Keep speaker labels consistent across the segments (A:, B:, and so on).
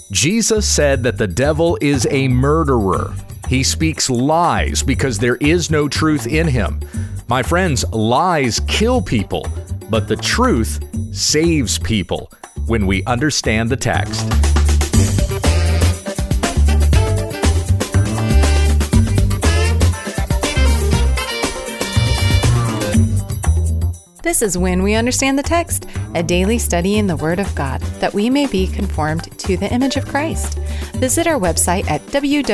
A: Jesus said that the devil is a murderer. He speaks lies because there is no truth in him. My friends, lies kill people, but the truth saves people when we understand the text.
B: This is When We Understand the Text, a daily study in the Word of God, that we may be conformed to the image of Christ. Visit our website at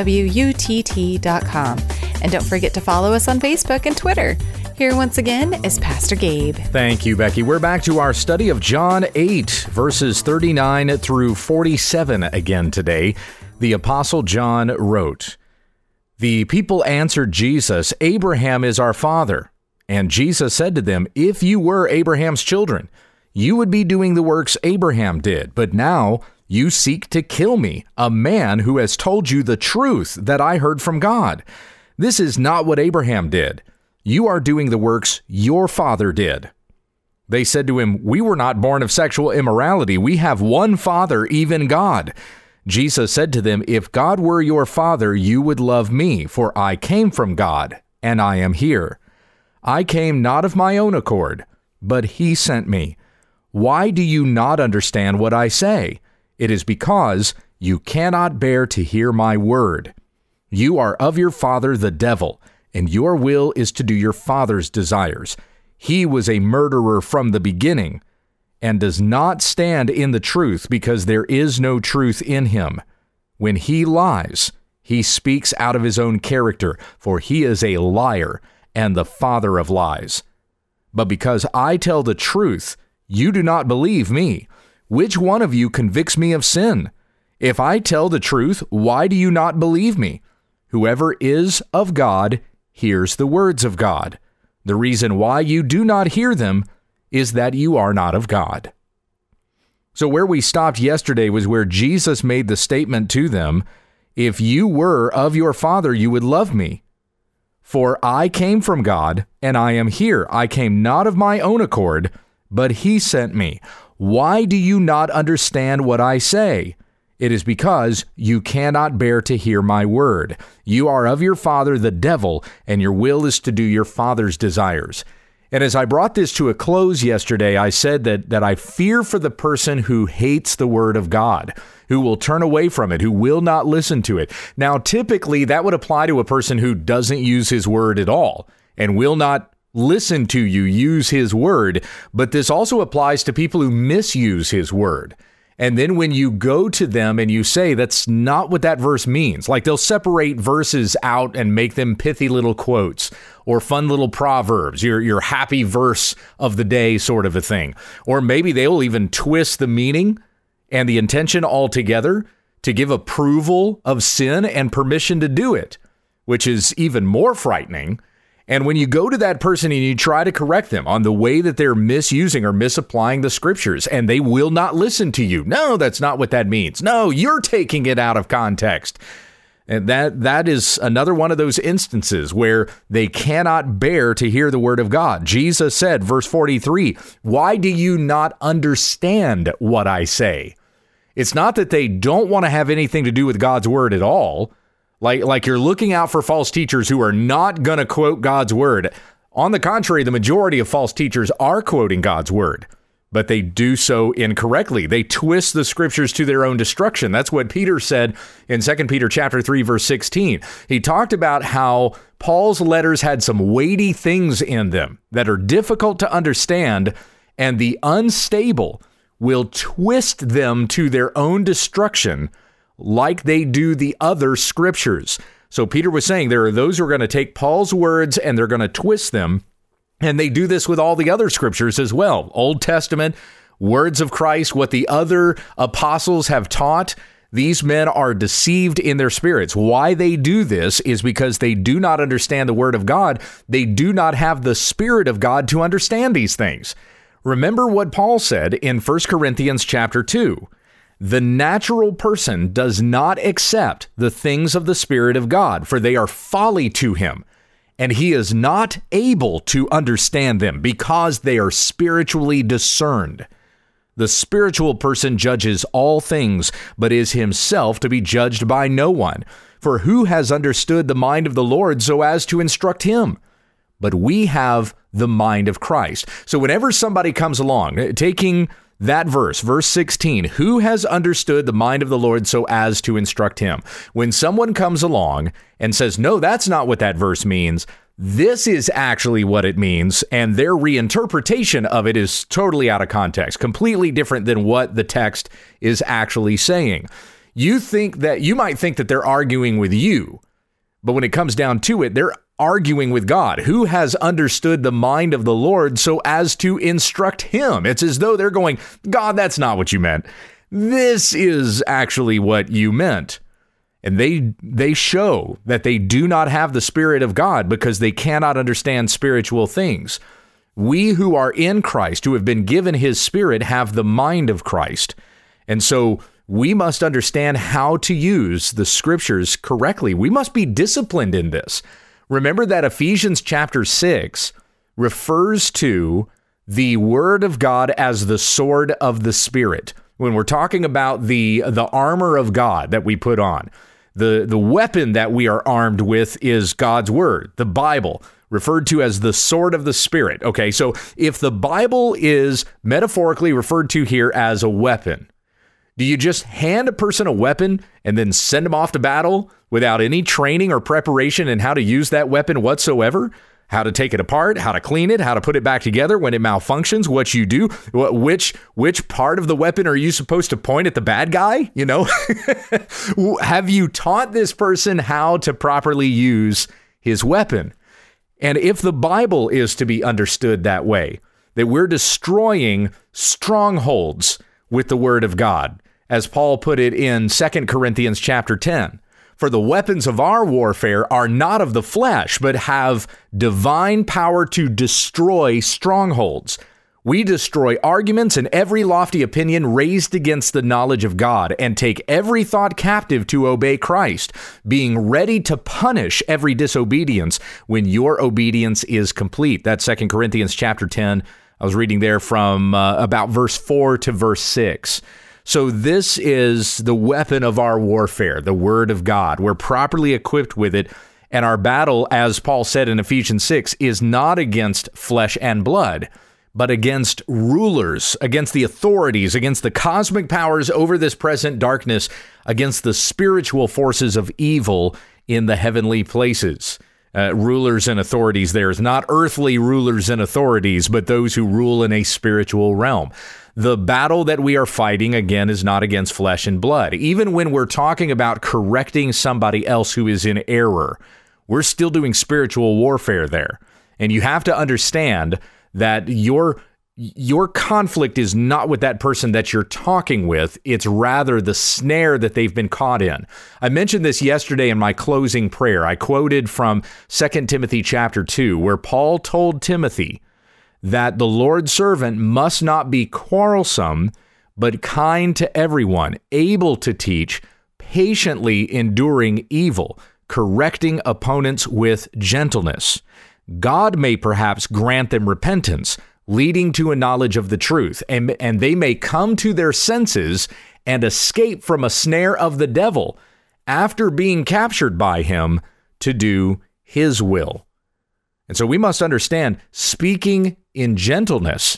B: www.utt.com. And don't forget to follow us on Facebook and Twitter. Here once again is Pastor Gabe.
A: Thank you, Becky. We're back to our study of John 8, verses 39 through 47 again today. The Apostle John wrote, "The people answered Jesus, 'Abraham is our father.' And Jesus said to them, 'If you were Abraham's children, you would be doing the works Abraham did. But now you seek to kill me, a man who has told you the truth that I heard from God. This is not what Abraham did. You are doing the works your father did.' They said to him, 'We were not born of sexual immorality. We have one Father, even God.' Jesus said to them, 'If God were your father, you would love me, for I came from God, and I am here. I came not of my own accord, but he sent me. Why do you not understand what I say? It is because you cannot bear to hear my word. You are of your father the devil, and your will is to do your father's desires. He was a murderer from the beginning, and does not stand in the truth, because there is no truth in him. When he lies, he speaks out of his own character, for he is a liar and the father of lies. But because I tell the truth, you do not believe me. Which one of you convicts me of sin? If I tell the truth, why do you not believe me? Whoever is of God hears the words of God. The reason why you do not hear them is that you are not of God." So where we stopped yesterday was where Jesus made the statement to them, "If you were of your father, you would love me. For I came from God, and I am here. I came not of my own accord, but he sent me. Why do you not understand what I say? It is because you cannot bear to hear my word. You are of your father, the devil, and your will is to do your father's desires." And as I brought this to a close yesterday, I said that I fear for the person who hates the word of God, who will turn away from it, who will not listen to it. Now, typically, that would apply to a person who doesn't use his word at all and will not listen to you use his word. But this also applies to people who misuse his word. And then when you go to them and you say, that's not what that verse means, like they'll separate verses out and make them pithy little quotes or fun little proverbs, your happy verse of the day sort of a thing. Or maybe they'll even twist the meaning and the intention altogether to give approval of sin and permission to do it, which is even more frightening. And when you go to that person and you try to correct them on the way that they're misusing or misapplying the scriptures, and they will not listen to you. No, that's not what that means. No, you're taking it out of context. And that is another one of those instances where they cannot bear to hear the word of God. Jesus said, verse 43, "Why do you not understand what I say?" It's not that they don't want to have anything to do with God's word at all. Like you're looking out for false teachers who are not going to quote God's word. On the contrary, the majority of false teachers are quoting God's word, but they do so incorrectly. They twist the scriptures to their own destruction. That's what Peter said in 2 Peter chapter 3, verse 16. He talked about how Paul's letters had some weighty things in them that are difficult to understand, and the unstable will twist them to their own destruction like they do the other scriptures. So Peter was saying there are those who are going to take Paul's words and they're going to twist them. And they do this with all the other scriptures as well. Old Testament, words of Christ, what the other apostles have taught. These men are deceived in their spirits. Why they do this is because they do not understand the word of God. They do not have the Spirit of God to understand these things. Remember what Paul said in 1 Corinthians chapter 2. The natural person does not accept the things of the Spirit of God, for they are folly to him, and he is not able to understand them because they are spiritually discerned. The spiritual person judges all things, but is himself to be judged by no one. For who has understood the mind of the Lord so as to instruct him? But we have the mind of Christ. So whenever somebody comes along, taking that verse 16, who has understood the mind of the Lord so as to instruct him? When someone comes along and says, no, that's not what that verse means, this is actually what it means, and their reinterpretation of it is totally out of context, completely different than what the text is actually saying. You might think that they're arguing with you, but when it comes down to it, they're arguing with God. Who has understood the mind of the Lord so as to instruct him? It's as though they're going, God, that's not what you meant. This is actually what you meant. And they show that they do not have the Spirit of God because they cannot understand spiritual things. We who are in Christ, who have been given his Spirit, have the mind of Christ. And so we must understand how to use the scriptures correctly. We must be disciplined in this. Remember that Ephesians chapter 6 refers to the word of God as the sword of the Spirit. When we're talking about the armor of God that we put on, the weapon that we are armed with is God's word, the Bible, referred to as the sword of the Spirit. Okay, so if the Bible is metaphorically referred to here as a weapon, do you just hand a person a weapon and then send them off to battle without any training or preparation in how to use that weapon whatsoever? How to take it apart, how to clean it, how to put it back together when it malfunctions, what you do, which part of the weapon are you supposed to point at the bad guy? You know, have you taught this person how to properly use his weapon? And if the Bible is to be understood that way, that we're destroying strongholds with the word of God, as Paul put it in 2 Corinthians chapter 10. For the weapons of our warfare are not of the flesh, but have divine power to destroy strongholds. We destroy arguments and every lofty opinion raised against the knowledge of God, and take every thought captive to obey Christ, being ready to punish every disobedience when your obedience is complete. That's 2 Corinthians chapter 10. I was reading there from about verse 4 to verse 6. So this is the weapon of our warfare, the word of God. We're properly equipped with it. And our battle, as Paul said in Ephesians 6, is not against flesh and blood, but against rulers, against the authorities, against the cosmic powers over this present darkness, against the spiritual forces of evil in the heavenly places. Rulers and authorities there is not earthly rulers and authorities, but those who rule in a spiritual realm. The battle that we are fighting, again, is not against flesh and blood. Even when we're talking about correcting somebody else who is in error, we're still doing spiritual warfare there. And you have to understand that your conflict is not with that person that you're talking with. It's rather the snare that they've been caught in. I mentioned this yesterday in my closing prayer. I quoted from 2 Timothy chapter 2, where Paul told Timothy that the Lord's servant must not be quarrelsome, but kind to everyone, able to teach, patiently enduring evil, correcting opponents with gentleness. God may perhaps grant them repentance, leading to a knowledge of the truth, and they may come to their senses and escape from a snare of the devil after being captured by him to do his will. And so we must understand speaking in gentleness,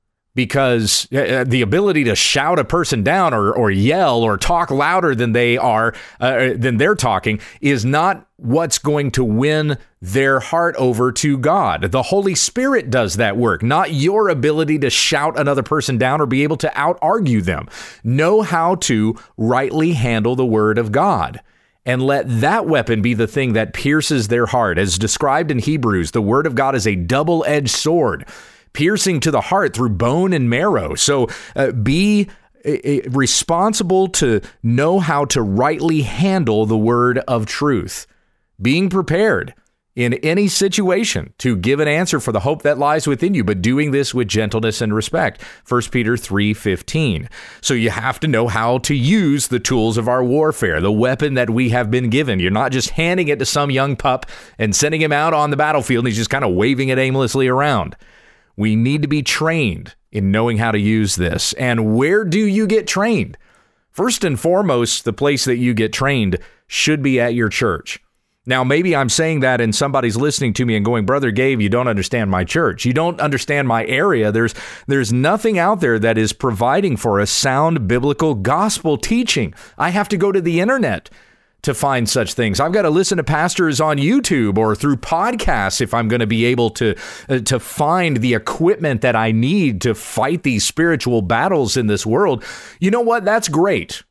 A: because the ability to shout a person down or yell or talk louder than they're talking is not what's going to win their heart over to God. The Holy Spirit does that work, not your ability to shout another person down or be able to out-argue them. Know how to rightly handle the word of God, and let that weapon be the thing that pierces their heart. As described in Hebrews, the word of God is a double-edged sword, piercing to the heart through bone and marrow. So be responsible to know how to rightly handle the word of truth, being prepared in any situation to give an answer for the hope that lies within you, but doing this with gentleness and respect. 1 Peter 3:15. So you have to know how to use the tools of our warfare, the weapon that we have been given. You're not just handing it to some young pup and sending him out on the battlefield and he's just kind of waving it aimlessly around. We need to be trained in knowing how to use this. And where do you get trained? First and foremost, the place that you get trained should be at your church. Now, maybe I'm saying that and somebody's listening to me and going, Brother Gabe, you don't understand my church. You don't understand my area. There's nothing out there that is providing for a sound biblical gospel teaching. I have to go to the internet to find such things. I've got to listen to pastors on YouTube or through podcasts if I'm going to be able to find the equipment that I need to fight these spiritual battles in this world. You know what? That's great.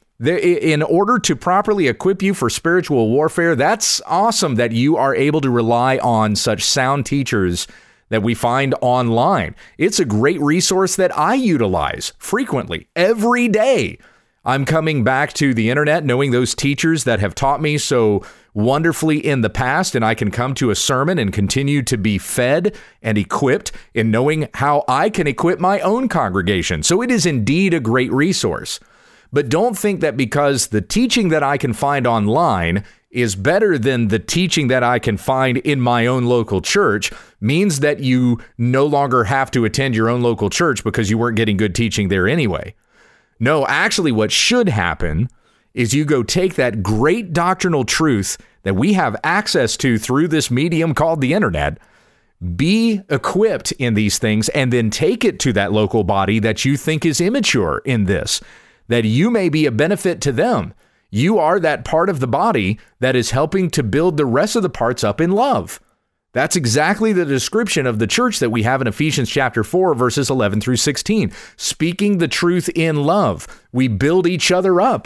A: In order to properly equip you for spiritual warfare, that's awesome that you are able to rely on such sound teachers that we find online. It's a great resource that I utilize frequently every day. I'm coming back to the internet knowing those teachers that have taught me so wonderfully in the past, and I can come to a sermon and continue to be fed and equipped in knowing how I can equip my own congregation. So it is indeed a great resource. But don't think that because the teaching that I can find online is better than the teaching that I can find in my own local church means that you no longer have to attend your own local church because you weren't getting good teaching there anyway. No, actually what should happen is you go take that great doctrinal truth that we have access to through this medium called the internet, be equipped in these things, and then take it to that local body that you think is immature in this, that you may be a benefit to them. You are that part of the body that is helping to build the rest of the parts up in love. That's exactly the description of the church that we have in Ephesians chapter 4, verses 11 through 16. Speaking the truth in love, we build each other up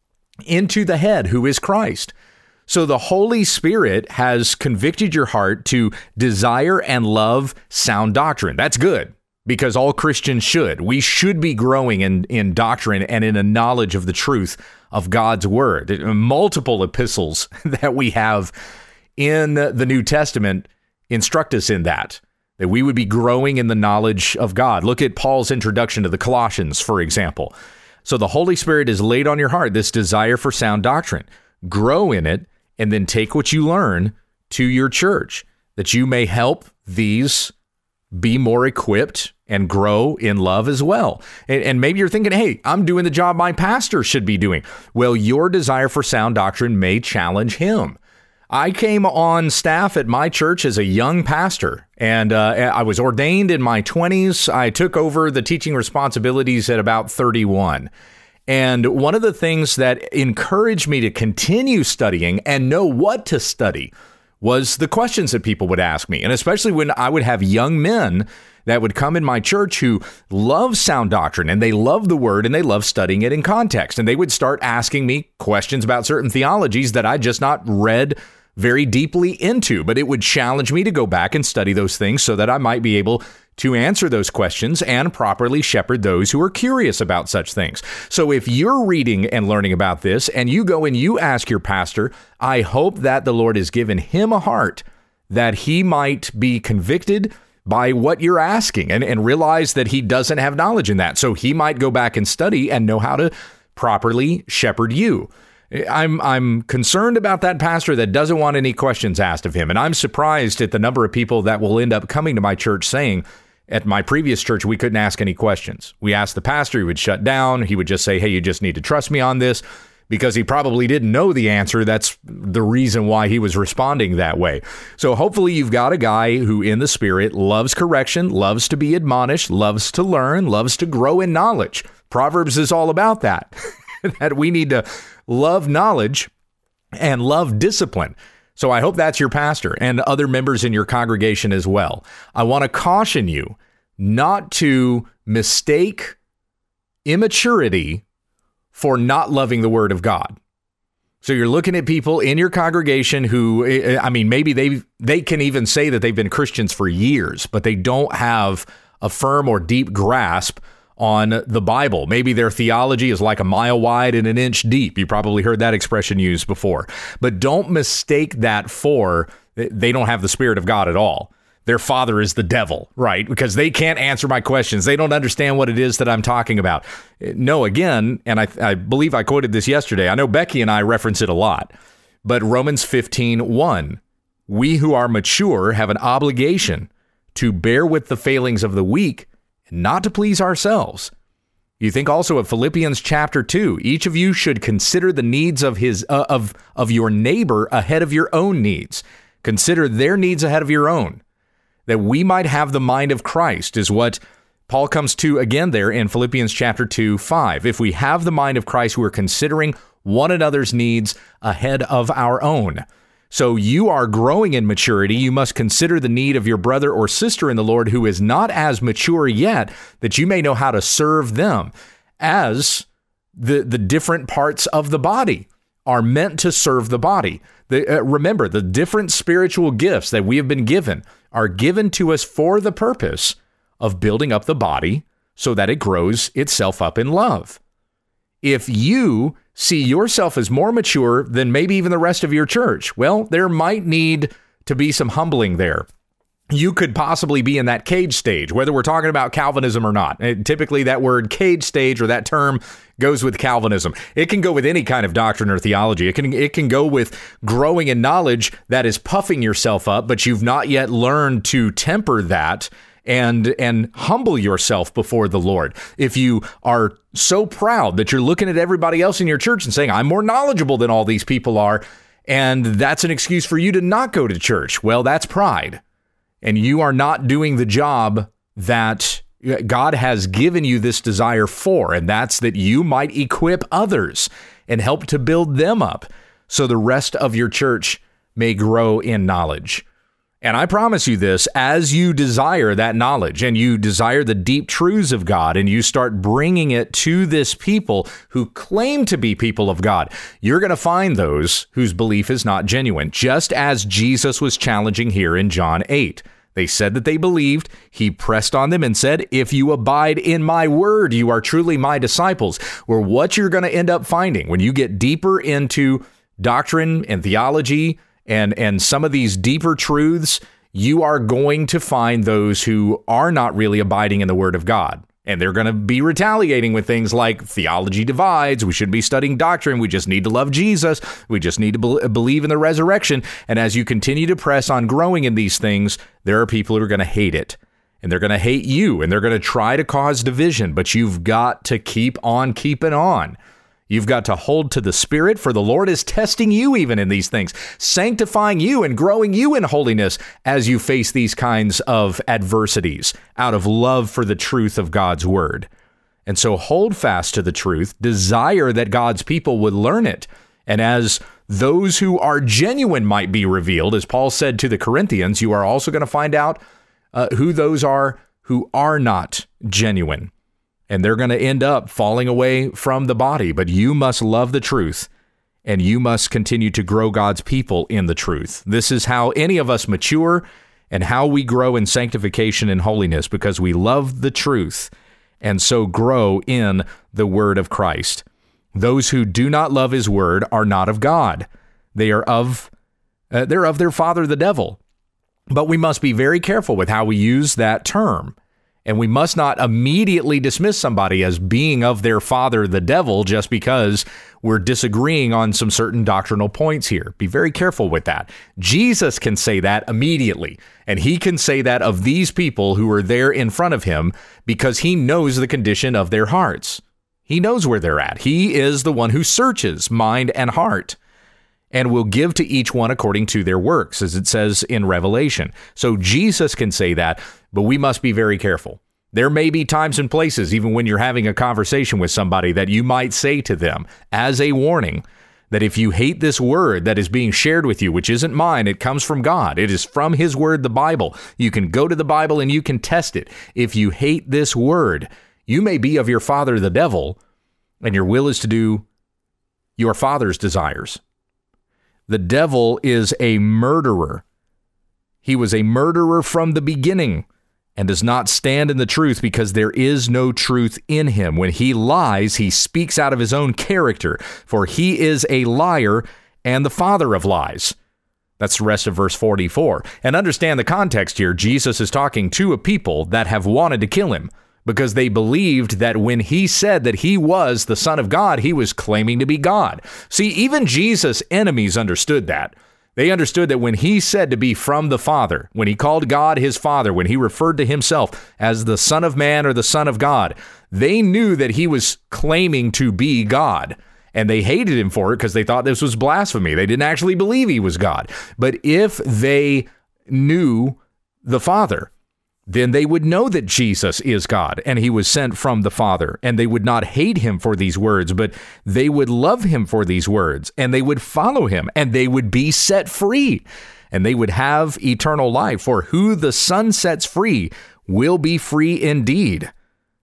A: into the head, who is Christ. So the Holy Spirit has convicted your heart to desire and love sound doctrine. That's good, because all Christians should. We should be growing in doctrine and in a knowledge of the truth of God's word. Multiple epistles that we have in the New Testament instruct us in that we would be growing in the knowledge of God. Look at Paul's introduction to the Colossians, for example. So the Holy Spirit is laid on your heart, this desire for sound doctrine. Grow in it, and then take what you learn to your church, that you may help these be more equipped and grow in love as well. And maybe you're thinking, hey, I'm doing the job my pastor should be doing. Well, your desire for sound doctrine may challenge him. I came on staff at my church as a young pastor, and I was ordained in my 20s. I took over the teaching responsibilities at about 31. And one of the things that encouraged me to continue studying and know what to study was the questions that people would ask me. And especially when I would have young men that would come in my church who love sound doctrine and they love the word and they love studying it in context. And they would start asking me questions about certain theologies that I just not read very deeply into, but it would challenge me to go back and study those things so that I might be able to answer those questions and properly shepherd those who are curious about such things. So if you're reading and learning about this and you go and you ask your pastor, I hope that the Lord has given him a heart that he might be convicted by what you're asking and realize that he doesn't have knowledge in that. So he might go back and study and know how to properly shepherd you. I'm concerned about that pastor that doesn't want any questions asked of him. And I'm surprised at the number of people that will end up coming to my church saying, at my previous church, we couldn't ask any questions. We asked the pastor, he would shut down. He would just say, hey, you just need to trust me on this, because he probably didn't know the answer. That's the reason why he was responding that way. So hopefully you've got a guy who in the Spirit loves correction, loves to be admonished, loves to learn, loves to grow in knowledge. Proverbs is all about that, that we need to love knowledge and love discipline. So I hope that's your pastor and other members in your congregation as well. I want to caution you not to mistake immaturity for not loving the word of God. So you're looking at people in your congregation who, I mean, maybe they can even say that they've been Christians for years, but they don't have a firm or deep grasp on the Bible. Maybe their theology is like a mile wide and an inch deep. You probably heard that expression used before. But don't mistake that for they don't have the Spirit of God at all. Their father is the devil, right? Because they can't answer my questions. They don't understand what it is that I'm talking about. No, again, and I believe I quoted this yesterday. I know Becky and I reference it a lot. But Romans 15:1, we who are mature have an obligation to bear with the failings of the weak not to please ourselves. You think also of Philippians chapter 2. Each of you should consider the needs of your neighbor ahead of your own needs. Consider their needs ahead of your own, that we might have the mind of Christ, is what Paul comes to again there in Philippians chapter 2:5. If we have the mind of Christ, we're considering one another's needs ahead of our own. So you are growing in maturity. You must consider the need of your brother or sister in the Lord who is not as mature yet, that you may know how to serve them, as the different parts of the body are meant to serve the body. Remember, the different spiritual gifts that we have been given are given to us for the purpose of building up the body so that it grows itself up in love. If you see yourself as more mature than maybe even the rest of your church, well, there might need to be some humbling there. You could possibly be in that cage stage, whether we're talking about Calvinism or not. Typically, that word cage stage or that term goes with Calvinism. It can go with any kind of doctrine or theology. It can go with growing in knowledge that is puffing yourself up, but you've not yet learned to temper that and humble yourself before the Lord. If you are so proud that you're looking at everybody else in your church and saying, I'm more knowledgeable than all these people are, and that's an excuse for you to not go to church, well, that's pride. And you are not doing the job that God has given you this desire for, and that's that you might equip others and help to build them up so the rest of your church may grow in knowledge. And I promise you this, as you desire that knowledge and you desire the deep truths of God and you start bringing it to this people who claim to be people of God, you're going to find those whose belief is not genuine, just as Jesus was challenging here in John 8. They said that they believed. He pressed on them and said, if you abide in my word, you are truly my disciples. Or what you're going to end up finding when you get deeper into doctrine and theology and some of these deeper truths, you are going to find those who are not really abiding in the word of God. And they're going to be retaliating with things like theology divides. We shouldn't be studying doctrine. We just need to love Jesus. We just need to believe in the resurrection. And as you continue to press on growing in these things, there are people who are going to hate it. And they're going to hate you. And they're going to try to cause division. But you've got to keep on keeping on. You've got to hold to the Spirit, for the Lord is testing you even in these things, sanctifying you and growing you in holiness as you face these kinds of adversities out of love for the truth of God's word. And so hold fast to the truth, desire that God's people would learn it. And as those who are genuine might be revealed, as Paul said to the Corinthians, you are also going to find out who those are who are not genuine. And they're going to end up falling away from the body. But you must love the truth, and you must continue to grow God's people in the truth. This is how any of us mature and how we grow in sanctification and holiness, because we love the truth and so grow in the word of Christ. Those who do not love his word are not of God. They're of their father, the devil. But we must be very careful with how we use that term. And we must not immediately dismiss somebody as being of their father, the devil, just because we're disagreeing on some certain doctrinal points here. Be very careful with that. Jesus can say that immediately, and he can say that of these people who are there in front of him because he knows the condition of their hearts. He knows where they're at. He is the one who searches mind and heart and will give to each one according to their works, as it says in Revelation. So Jesus can say that, but we must be very careful. There may be times and places, even when you're having a conversation with somebody, that you might say to them as a warning that if you hate this word that is being shared with you, which isn't mine, it comes from God. It is from his word, the Bible. You can go to the Bible and you can test it. If you hate this word, you may be of your father, the devil, and your will is to do your father's desires. The devil is a murderer. He was a murderer from the beginning and does not stand in the truth because there is no truth in him. When he lies, he speaks out of his own character, for he is a liar and the father of lies. That's the rest of verse 44. And understand the context here. Jesus is talking to a people that have wanted to kill him because they believed that when he said that he was the Son of God, he was claiming to be God. See, even Jesus' enemies understood that. They understood that when he said to be from the Father, when he called God his Father, when he referred to himself as the Son of Man or the Son of God, they knew that he was claiming to be God. And they hated him for it because they thought this was blasphemy. They didn't actually believe he was God. But if they knew the Father, then they would know that Jesus is God and he was sent from the Father. And they would not hate him for these words, but they would love him for these words, and they would follow him, and they would be set free, and they would have eternal life. For who the Son sets free will be free indeed,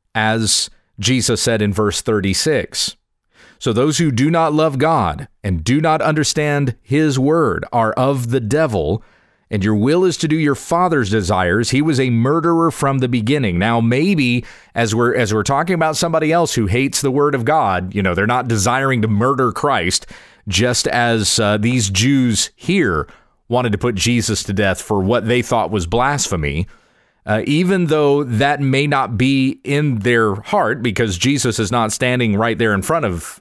A: as Jesus said in verse 36. So those who do not love God and do not understand his word are of the devil, and your will is to do your father's desires. He was a murderer from the beginning. Now, maybe as we're talking about somebody else who hates the word of God, they're not desiring to murder Christ, just as these Jews here wanted to put Jesus to death for what they thought was blasphemy. Even though that may not be in their heart, because Jesus is not standing right there in front of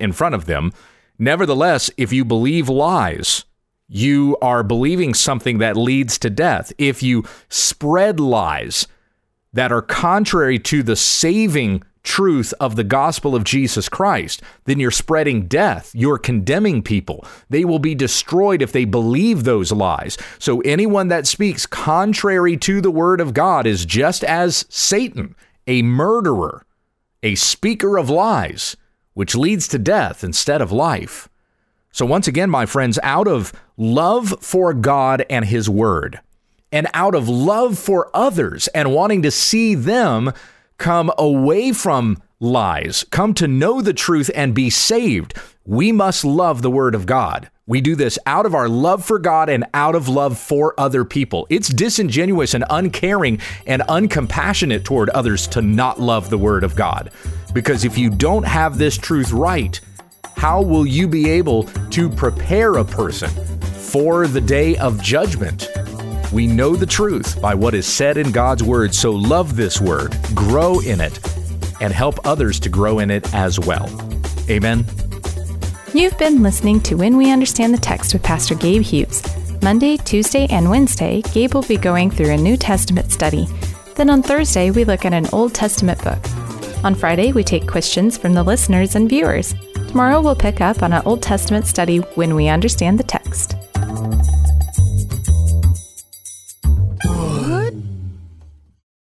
A: them. Nevertheless, if you believe lies, you are believing something that leads to death. If you spread lies that are contrary to the saving truth of the gospel of Jesus Christ, then you're spreading death. You're condemning people. They will be destroyed if they believe those lies. So anyone that speaks contrary to the word of God is just as Satan, a murderer, a speaker of lies, which leads to death instead of life. So once again, my friends, out of love for God and his word, and out of love for others and wanting to see them come away from lies, come to know the truth and be saved, we must love the word of God. We do this out of our love for God and out of love for other people. It's disingenuous and uncaring and uncompassionate toward others to not love the word of God. Because if you don't have this truth right, how will you be able to prepare a person for the day of judgment? We know the truth by what is said in God's word, so love this word, grow in it, and help others to grow in it as well. Amen.
B: You've been listening to When We Understand the Text with Pastor Gabe Hughes. Monday, Tuesday, and Wednesday, Gabe will be going through a New Testament study. Then on Thursday, we look at an Old Testament book. On Friday, we take questions from the listeners and viewers. Tomorrow, we'll pick up on an Old Testament study when we understand the text.